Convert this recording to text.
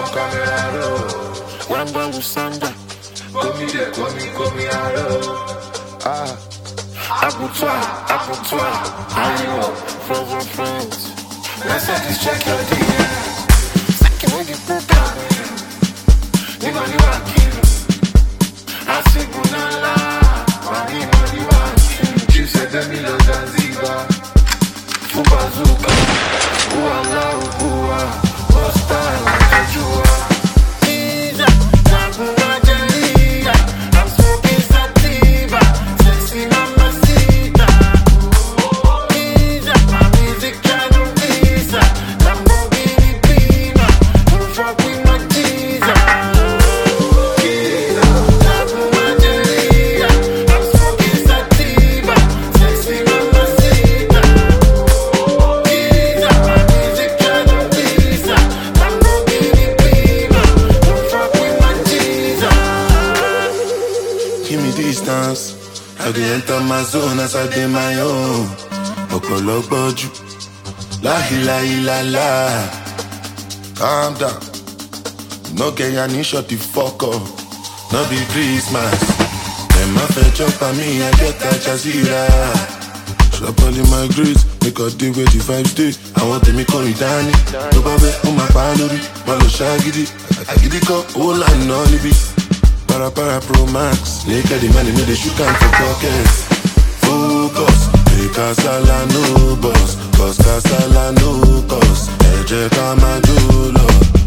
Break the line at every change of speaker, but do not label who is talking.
camera roll.
Wamba Lusanda.
Call me Aro.
Apple toi, Hollywood, frozen friends.
Let's have this check your DM.
Second when you put down,
Nigga, you are king. I see Bunala. Money, you are king. She said, Demi Lo Zanzibar. Fubazuka. Uala, Ubua. Costa, Jua.
I'm smoking sativa, sexy mamacita. My music kind of visa, Lamborghini Beamer, don't fuck with my teaser. I'm smoking sativa, sexy mamacita. My music kind of visa, Lamborghini Beamer, don't fuck with my teaser.
Give me distance. I dey enter my zone as I dey my own. Ọ̀pọ̀lọpọ̀ la la la. Calm down. No get ya ni shut the fuck up. No be Christmas. Them a fetch up on me, I get that Jazeera. Shop all in my grades, make a day where the vibes day. I want them to call me Danny. No babe, on my palori, malo shagidi. Agidi ko, all I know ni be. Para Pro Max, naked the money, no they shoot can for pockets. Focus, hey Casala no boss, cause Casala no cost. Eje kama do love.